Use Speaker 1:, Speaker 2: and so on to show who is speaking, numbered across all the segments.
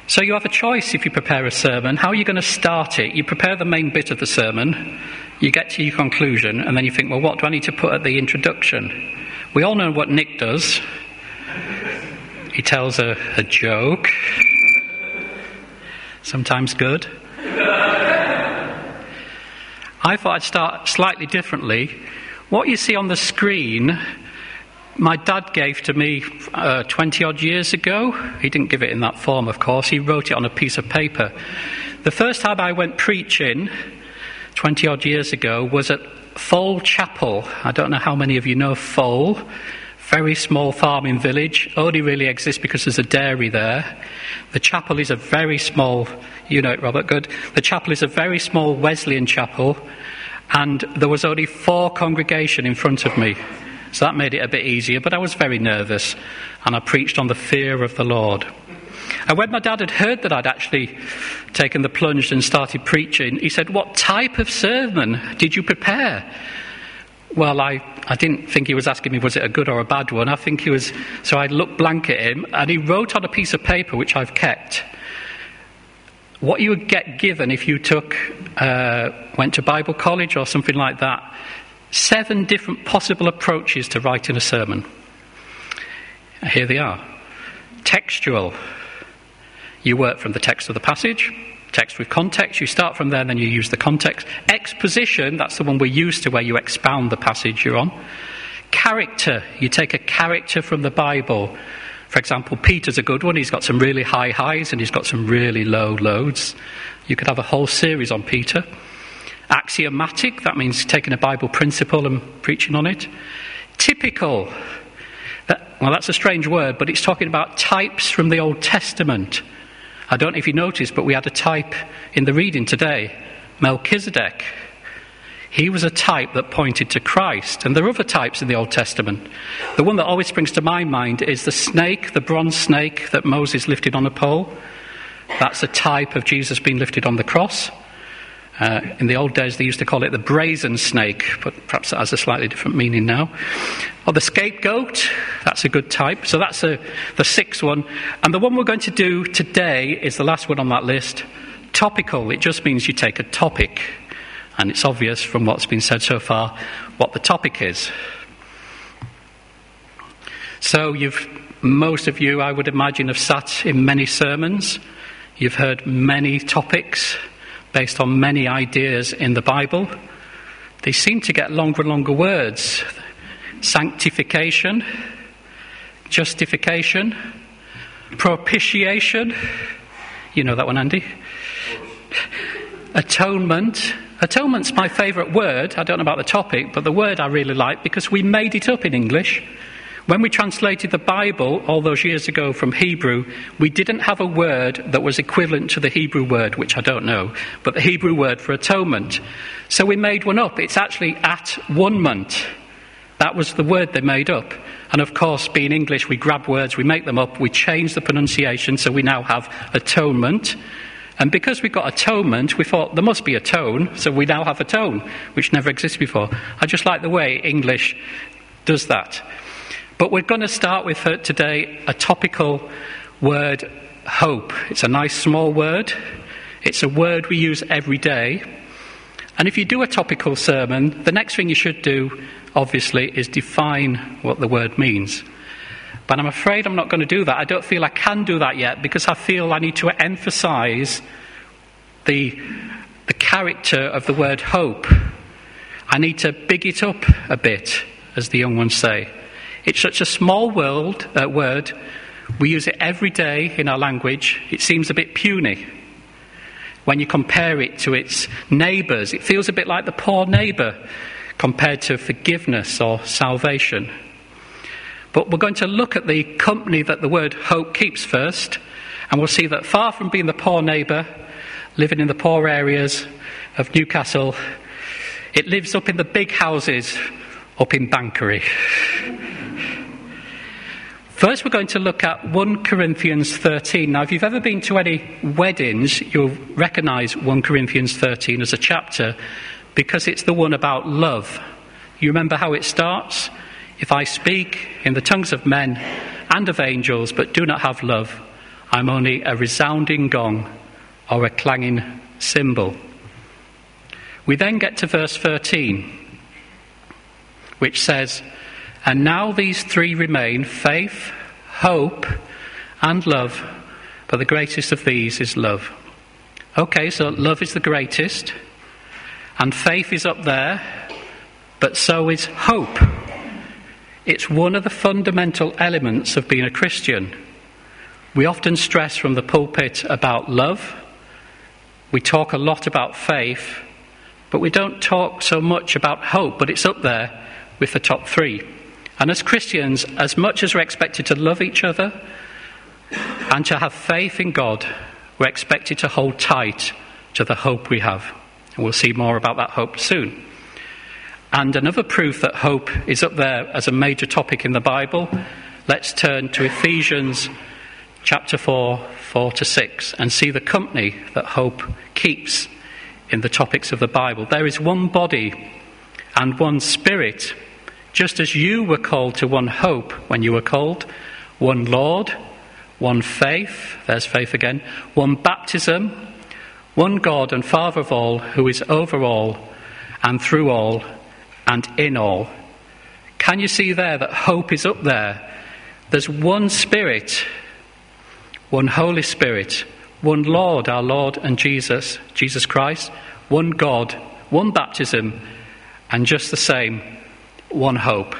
Speaker 1: So you have a choice if you prepare a sermon. How are you going to start it? You prepare the main bit of the sermon, you get to your conclusion, and then you think, well, what do I need to put at the introduction? We all know what Nick does. He tells a joke, sometimes good. I thought I'd start slightly differently. What you see on the screen, my dad gave to me 20-odd years ago. He didn't give it in that form, of course. He wrote it on a piece of paper. The first time I went preaching 20-odd years ago was at Foal Chapel. I don't know how many of you know Foal. Very small farming village. Only really exists because there's a dairy there. The chapel is a very small, you know it, Robert, good. The chapel is a very small Wesleyan chapel, and there was only 4 congregation in front of me. So that made it a bit easier, but I was very nervous, and I preached on the fear of the Lord. And when my dad had heard that I'd actually taken the plunge and started preaching, he said, "What type of sermon did you prepare?" Well, I didn't think he was asking me, was it a good or a bad one? I think he was, so I looked blank at him, and he wrote on a piece of paper, which I've kept, what you would get given if you went to Bible college or something like that. 7 different possible approaches to writing a sermon. Here they are. Textual. You work from the text of the passage. Text with context. You start from there, then you use the context. Exposition, that's the one we're used to, where you expound the passage you're on. Character. You take a character from the Bible. For example, Peter's a good one. He's got some really high highs and he's got some really low lows. You could have a whole series on Peter. Axiomatic, that means taking a Bible principle and preaching on it. Typical, well, that's a strange word, but it's talking about types from the Old Testament. I don't know if you noticed, but we had a type in the reading today, Melchizedek. He was a type that pointed to Christ, and there are other types in the Old Testament. The one that always springs to my mind is the snake, the bronze snake that Moses lifted on a pole. That's a type of Jesus being lifted on the cross. In the old days, they used to call it the brazen snake, but perhaps that has a slightly different meaning now. Or the scapegoat, that's a good type. So that's the 6th one. And the one we're going to do today is the last one on that list. Topical, it just means you take a topic. And it's obvious from what's been said so far what the topic is. So most of you, I would imagine, have sat in many sermons. You've heard many topics based on many ideas in the Bible. They seem to get longer and longer words. Sanctification, justification, propitiation. You know that one, Andy? Atonement. Atonement's my favourite word. I don't know about the topic, but the word I really like because we made it up in English. When we translated the Bible all those years ago from Hebrew, we didn't have a word that was equivalent to the Hebrew word, which I don't know, but the Hebrew word for atonement. So we made one up. It's actually at-one-ment. That was the word they made up. And of course, being English, we grab words, we make them up, we change the pronunciation, so we now have atonement. And because we got atonement, we thought there must be a tone, so we now have a tone, which never existed before. I just like the way English does that. But we're going to start with today a topical word, hope. It's a nice small word. It's a word we use every day. And if you do a topical sermon, the next thing you should do, obviously, is define what the word means. But I'm afraid I'm not going to do that. I don't feel I can do that yet because I feel I need to emphasize the character of the word hope. I need to big it up a bit, as the young ones say. It's such a small word. We use it every day in our language. It seems a bit puny. When you compare it to its neighbours, it feels a bit like the poor neighbour compared to forgiveness or salvation. But we're going to look at the company that the word hope keeps first, and we'll see that far from being the poor neighbour, living in the poor areas of Newcastle, it lives up in the big houses up in Bankery. First, we're going to look at 1 Corinthians 13. Now, if you've ever been to any weddings, you'll recognise 1 Corinthians 13 as a chapter because it's the one about love. You remember how it starts? If I speak in the tongues of men and of angels, but do not have love, I'm only a resounding gong or a clanging cymbal. We then get to verse 13, which says, and now these three remain, faith, hope, and love, but the greatest of these is love. Okay, so love is the greatest, and faith is up there, but so is hope. It's one of the fundamental elements of being a Christian. We often stress from the pulpit about love. We talk a lot about faith, but we don't talk so much about hope, but it's up there with the top three. And as Christians, as much as we're expected to love each other and to have faith in God, we're expected to hold tight to the hope we have. And we'll see more about that hope soon. And another proof that hope is up there as a major topic in the Bible, let's turn to Ephesians chapter 4, 4-6, and see the company that hope keeps in the topics of the Bible. There is one body and one Spirit, just as you were called to one hope when you were called, one Lord, one faith, there's faith again, one baptism, one God and Father of all, who is over all and through all and in all. Can you see there that hope is up there? There's one Spirit, one Holy Spirit, one Lord, our Lord and Jesus Christ, one God, one baptism, and just the same, one hope.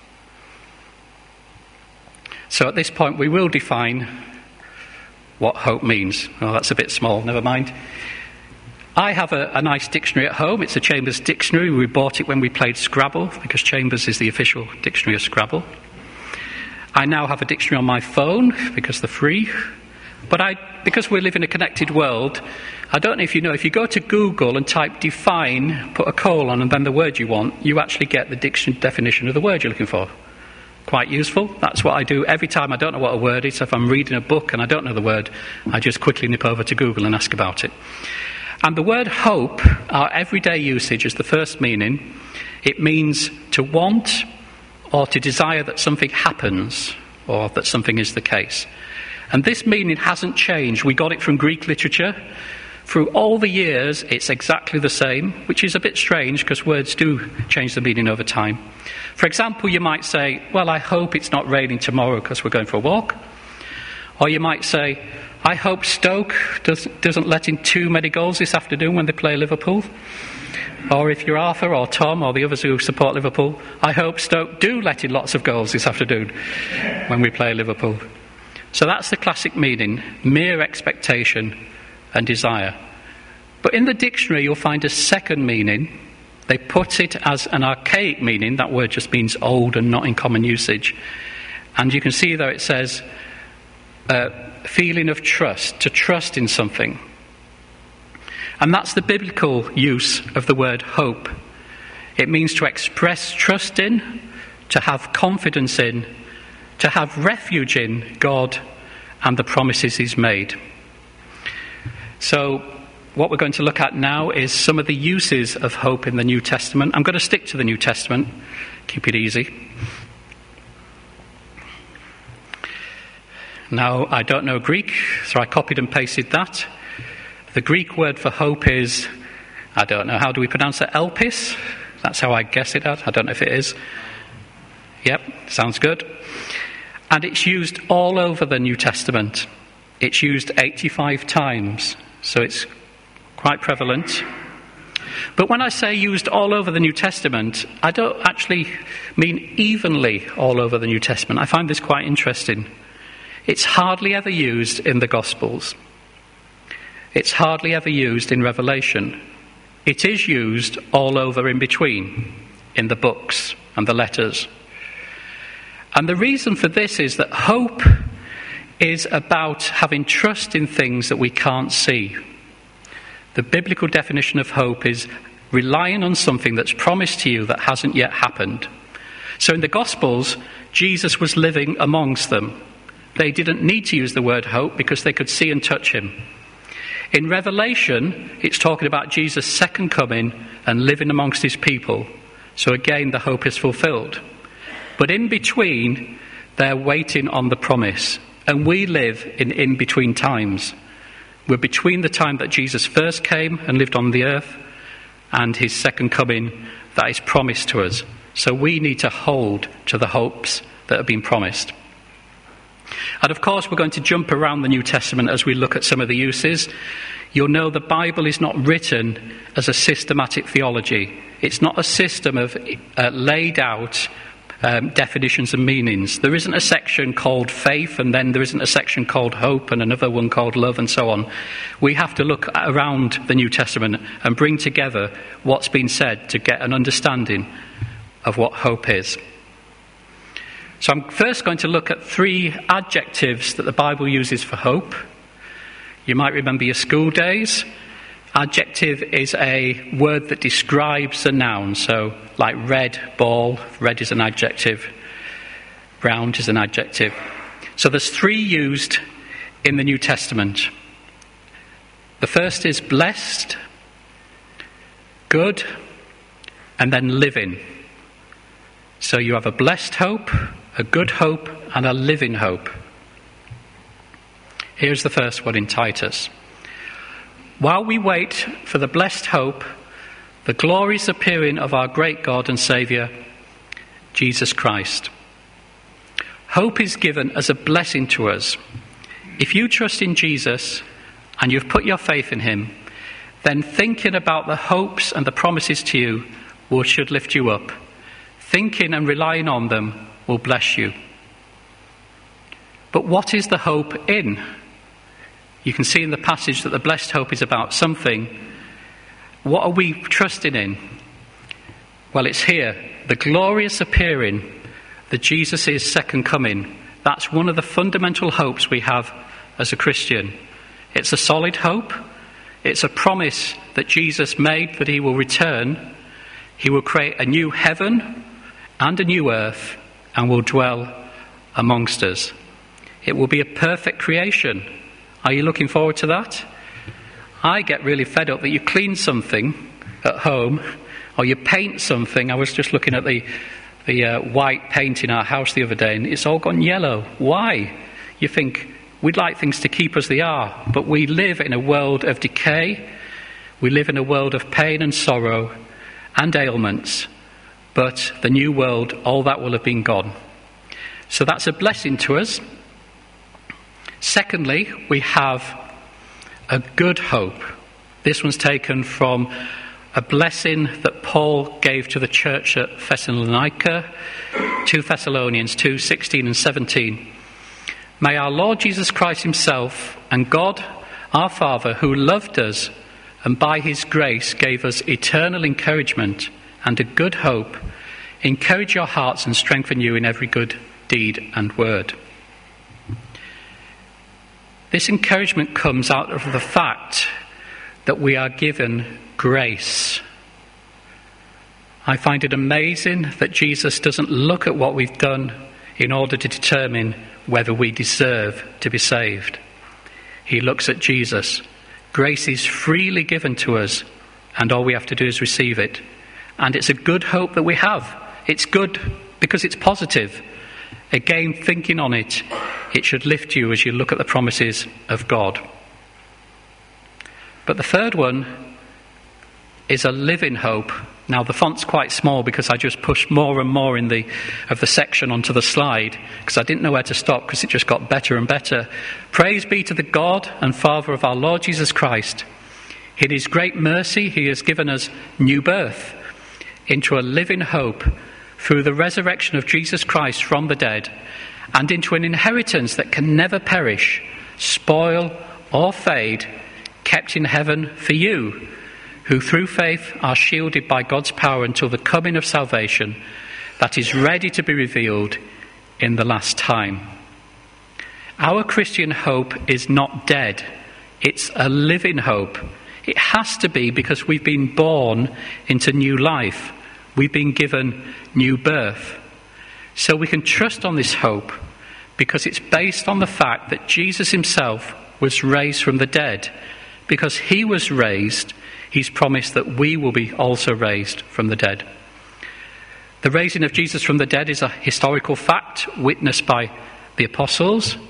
Speaker 1: So at this point we will define what hope means. Oh, that's a bit small, never mind. I have a nice dictionary at home. It's a Chambers dictionary. We bought it when we played Scrabble, because Chambers is the official dictionary of Scrabble. I now have a dictionary on my phone, because they're free. But because we live in a connected world, I don't know if you know, if you go to Google and type define, put a colon and then the word you want, you actually get the dictionary definition of the word you're looking for. Quite useful. That's what I do every time I don't know what a word is. So if I'm reading a book and I don't know the word, I just quickly nip over to Google and ask about it. And the word hope, our everyday usage, is the first meaning. It means to want or to desire that something happens or that something is the case. And this meaning hasn't changed. We got it from Greek literature. Through all the years, it's exactly the same, which is a bit strange because words do change the meaning over time. For example, you might say, well, I hope it's not raining tomorrow because we're going for a walk. Or you might say, I hope Stoke doesn't let in too many goals this afternoon when they play Liverpool. Or if you're Arthur or Tom or the others who support Liverpool, I hope Stoke do let in lots of goals this afternoon when we play Liverpool. So that's the classic meaning, mere expectation and desire. But in the dictionary you'll find a second meaning. They put it as an archaic meaning. That word just means old and not in common usage. And you can see there it says feeling of trust, to trust in something. And that's the biblical use of the word hope. It means to express trust in, to have confidence in, to have refuge in God and the promises he's made. So what we're going to look at now is some of the uses of hope in the New Testament. I'm going to stick to the New Testament, keep it easy. Now, I don't know Greek, so I copied and pasted that. The Greek word for hope is, I don't know, how do we pronounce it? Elpis? That's how I guess it at. I don't know if it is. Yep, sounds good. And it's used all over the New Testament. It's used 85 times, so it's quite prevalent. But when I say used all over the New Testament, I don't actually mean evenly all over the New Testament. I find this quite interesting. It's hardly ever used in the Gospels. It's hardly ever used in Revelation. It is used all over in between, in the books and the letters. And the reason for this is that hope is about having trust in things that we can't see. The biblical definition of hope is relying on something that's promised to you that hasn't yet happened. So in the Gospels, Jesus was living amongst them. They didn't need to use the word hope because they could see and touch him. In Revelation, it's talking about Jesus' second coming and living amongst his people. So again, the hope is fulfilled. But in between, they're waiting on the promise. And we live in in-between times. We're between the time that Jesus first came and lived on the earth and his second coming that is promised to us. So we need to hold to the hopes that have been promised. And of course, we're going to jump around the New Testament as we look at some of the uses. You'll know the Bible is not written as a systematic theology. It's not a system of laid out definitions and meanings. There isn't a section called faith, and then there isn't a section called hope, and another one called love, and so on. We have to look around the New Testament and bring together what's been said to get an understanding of what hope is. So I'm first going to look at 3 adjectives that the Bible uses for hope. You might remember your school days. Adjective is a word that describes a noun. So like red, ball, red is an adjective. Round is an adjective. So there's 3 used in the New Testament. The first is blessed, good, and then living. So you have a blessed hope, a good hope, and a living hope. Here's the first one in Titus. While we wait for the blessed hope, the glorious appearing of our great God and Saviour, Jesus Christ. Hope is given as a blessing to us. If you trust in Jesus and you've put your faith in him, then thinking about the hopes and the promises to you should lift you up. Thinking and relying on them will bless you. But what is the hope in? You can see in the passage that the blessed hope is about something. What are we trusting in? Well, it's here. The glorious appearing, that Jesus' second coming. That's one of the fundamental hopes we have as a Christian. It's a solid hope. It's a promise that Jesus made that he will return. He will create a new heaven and a new earth and will dwell amongst us. It will be a perfect creation. Are you looking forward to that? I get really fed up that you clean something at home or you paint something. I was just looking at the white paint in our house the other day and it's all gone yellow. Why? You think we'd like things to keep as they are, but we live in a world of decay. We live in a world of pain and sorrow and ailments. But the new world, all that will have been gone. So that's a blessing to us. Secondly, we have a good hope. This one's taken from a blessing that Paul gave to the church at Thessalonica, 2 Thessalonians 2, 16 and 17. May our Lord Jesus Christ himself and God, our Father, who loved us and by his grace gave us eternal encouragement and a good hope, encourage your hearts and strengthen you in every good deed and word. This encouragement comes out of the fact that we are given grace. I find it amazing that Jesus doesn't look at what we've done in order to determine whether we deserve to be saved. He looks at Jesus. Grace is freely given to us, and all we have to do is receive it. And it's a good hope that we have. It's good because it's positive. Again, thinking on it, it should lift you as you look at the promises of God. But the third one is a living hope. Now, the font's quite small because I just pushed more and more of the section onto the slide because I didn't know where to stop because it just got better and better. Praise be to the God and Father of our Lord Jesus Christ. In his great mercy, he has given us new birth into a living hope through the resurrection of Jesus Christ from the dead, and into an inheritance that can never perish, spoil, or fade, kept in heaven for you, who through faith are shielded by God's power until the coming of salvation that is ready to be revealed in the last time. Our Christian hope is not dead. It's a living hope. It has to be because we've been born into new life. We've been given new birth. So we can trust on this hope because it's based on the fact that Jesus himself was raised from the dead. Because he was raised, he's promised that we will be also raised from the dead. The raising of Jesus from the dead is a historical fact witnessed by the apostles,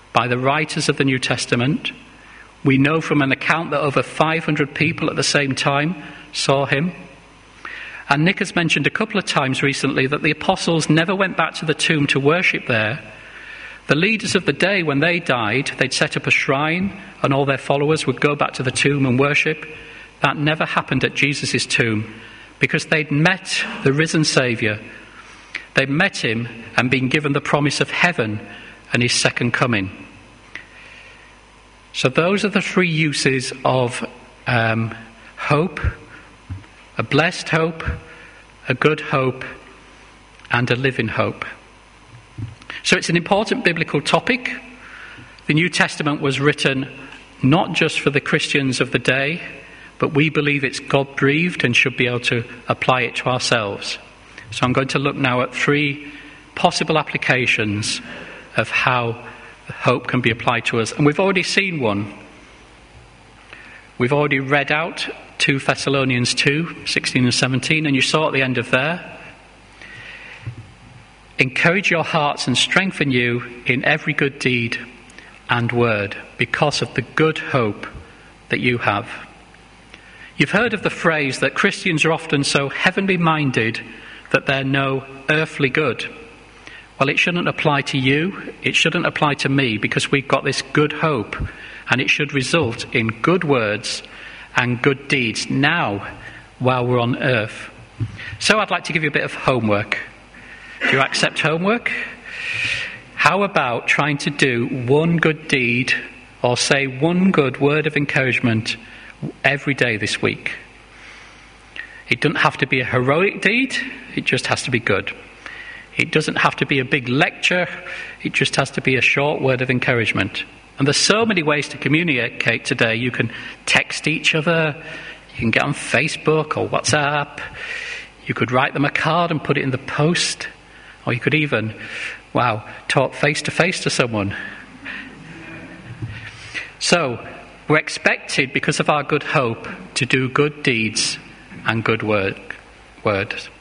Speaker 1: by the writers of the New Testament. We know from an account that over 500 people at the same time saw him. And Nick has mentioned a couple of times recently that the apostles never went back to the tomb to worship there. The leaders of the day, when they died, they'd set up a shrine and all their followers would go back to the tomb and worship. That never happened at Jesus' tomb because they'd met the risen Saviour. They'd met him and been given the promise of heaven and his second coming. So those are the three uses of hope: a blessed hope, a good hope, and a living hope. So it's an important biblical topic. The New Testament was written not just for the Christians of the day, but we believe it's God-breathed and should be able to apply it to ourselves. So I'm going to look now at three possible applications of how hope can be applied to us. And we've already seen one. We've already read out 2 Thessalonians 2, 16 and 17, and you saw at the end of there, encourage your hearts and strengthen you in every good deed and word because of the good hope that you have. You've heard of the phrase that Christians are often so heavenly minded that they're no earthly good. Well, it shouldn't apply to you. It shouldn't apply to me because we've got this good hope, and it should result in good words and good deeds now while we're on earth. So I'd like to give you a bit of homework. Do you accept homework? How about trying to do one good deed or say one good word of encouragement every day this week? It doesn't have to be a heroic deed, it just has to be good. It doesn't have to be a big lecture, it just has to be a short word of encouragement. And there's so many ways to communicate today. You can text each other, you can get on Facebook or WhatsApp, you could write them a card and put it in the post, or you could even, talk face to face to someone. So, we're expected, because of our good hope, to do good deeds and good words.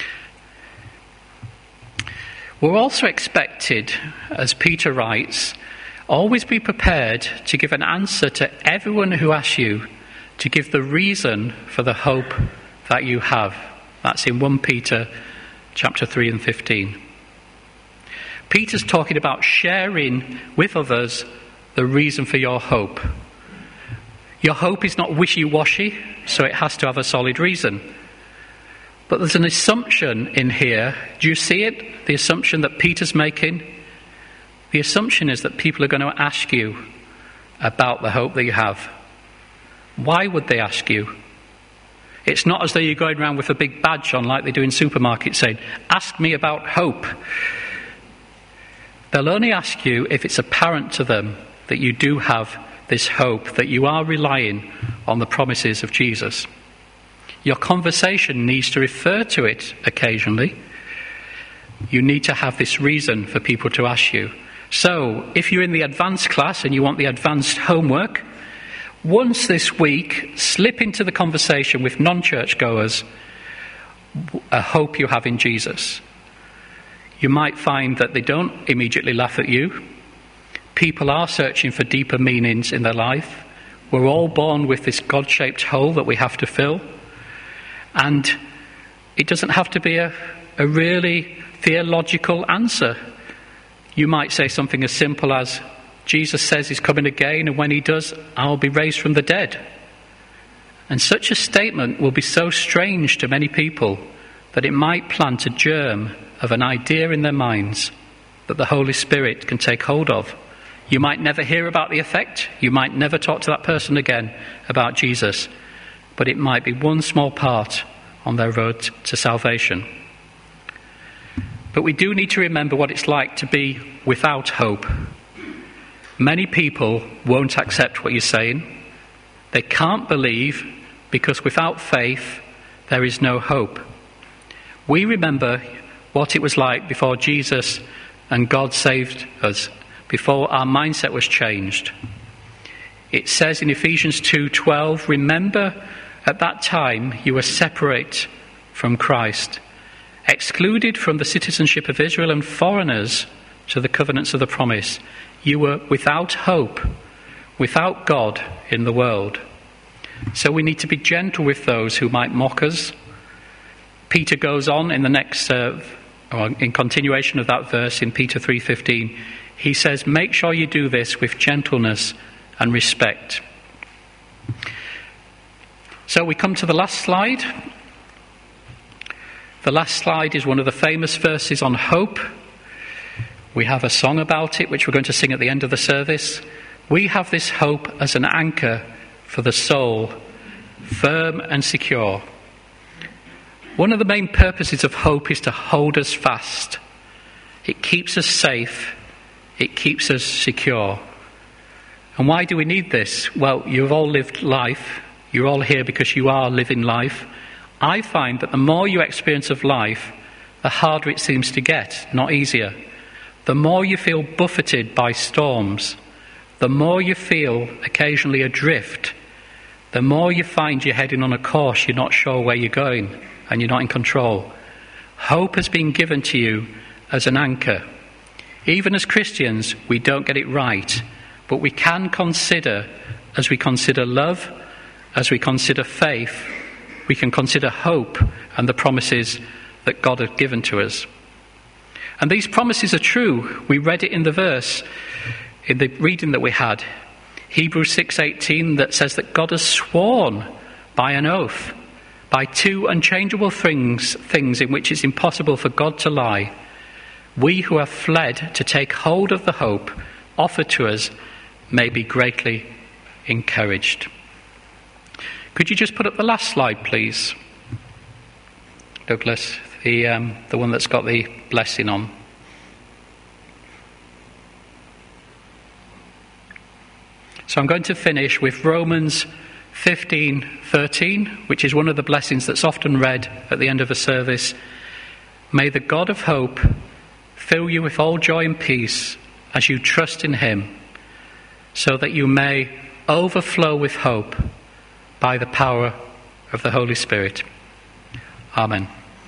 Speaker 1: We're also expected, as Peter writes, always be prepared to give an answer to everyone who asks you, to give the reason for the hope that you have. That's in 1 Peter chapter 3 and 15. Peter's talking about sharing with others the reason for your hope. Your hope is not wishy-washy, so it has to have a solid reason. But there's an assumption in here. Do you see it? The assumption that Peter's making? The assumption is that people are going to ask you about the hope that you have. Why would they ask you? It's not as though you're going around with a big badge on like they do in supermarkets saying, ask me about hope. They'll only ask you if it's apparent to them that you do have this hope, that you are relying on the promises of Jesus. Your conversation needs to refer to it occasionally. You need to have this reason for people to ask you. So, if you're in the advanced class and you want the advanced homework, once this week, slip into the conversation with non-church goers a hope you have in Jesus. You might find that they don't immediately laugh at you. People are searching for deeper meanings in their life. We're all born with this God-shaped hole that we have to fill. And it doesn't have to be a really theological answer. You might say something as simple as, Jesus says he's coming again, and when he does, I'll be raised from the dead. And such a statement will be so strange to many people that it might plant a germ of an idea in their minds that the Holy Spirit can take hold of. You might never hear about the effect. You might never talk to that person again about Jesus. But it might be one small part on their road to salvation. But we do need to remember what it's like to be without hope. Many people won't accept what you're saying. They can't believe because without faith there is no hope. We remember what it was like before Jesus and God saved us, before our mindset was changed. It says in Ephesians 2:12, remember at that time you were separate from Christ, excluded from the citizenship of Israel and foreigners to the covenants of the promise. you were without hope, without God in the world. So we need to be gentle with those who might mock us. Peter goes on in the next, in continuation of that verse in Peter 3:15, he says, make sure you do this with gentleness and respect. So we come to the last slide. The last slide is one of the famous verses on hope. We have a song about it, which we're going to sing at the end of the service. We have this hope as an anchor for the soul, firm and secure. One of the main purposes of hope is to hold us fast. It keeps us safe. It keeps us secure. And why do we need this? Well, you've all lived life. You're all here because you are living life. I find that the more you experience of life, the harder it seems to get, not easier. The more you feel buffeted by storms, the more you feel occasionally adrift, the more you find you're heading on a course you're not sure where you're going and you're not in control. Hope has been given to you as an anchor. Even as Christians, we don't get it right, but we can consider, as we consider love, as we consider faith, we can consider hope and the promises that God has given to us. And these promises are true. We read it in the verse, in the reading that we had. Hebrews 6:18, that says that God has sworn by an oath, by two unchangeable things in which it's impossible for God to lie. We who have fled to take hold of the hope offered to us may be greatly encouraged. Could you just put up the last slide, please, Douglas? The one that's got the blessing on. So I'm going to finish with Romans 15:13, which is one of the blessings that's often read at the end of a service. May the God of hope fill you with all joy and peace as you trust in him, so that you may overflow with hope by the power of the Holy Spirit. Amen.